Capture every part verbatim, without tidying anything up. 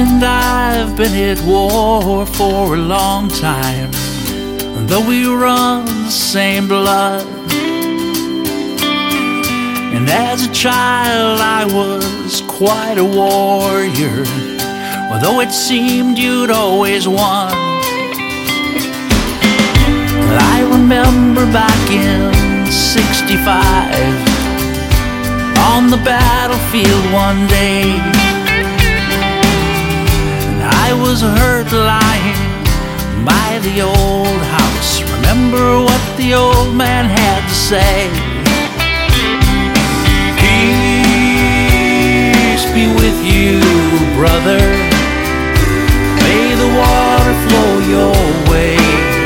and I've been at war for a long time, though we run the same blood. And as a child I was quite a warrior, although it seemed you'd always won. I remember back in sixty-five, on the battlefield one day, and I was hurt lying by the old house. Remember what the old man had to say. Peace be with you, brother. May the water flow your way.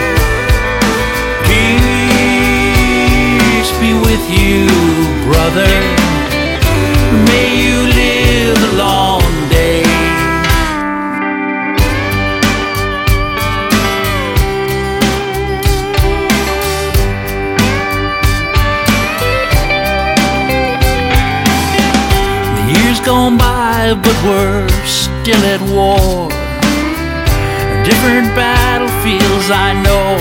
Peace be with you, brother. May you live a long day. The years gone by, but we're still at war. Different battlefields, I know.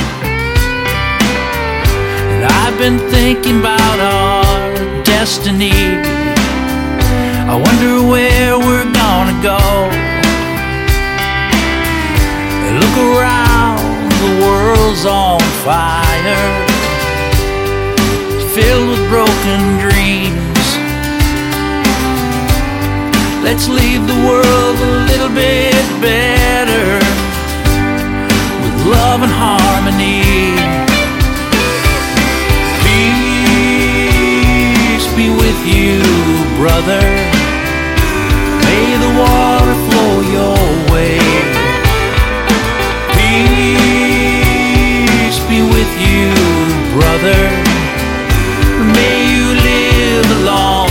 And I've been thinking about our destiny. I wonder where we're gonna go. Look around, the world's on fire, filled with broken dreams. Let's leave the world a little bit better, with love and harmony. Peace be with you, brother. May the water flow your way. Peace be with you, brother. May you live a long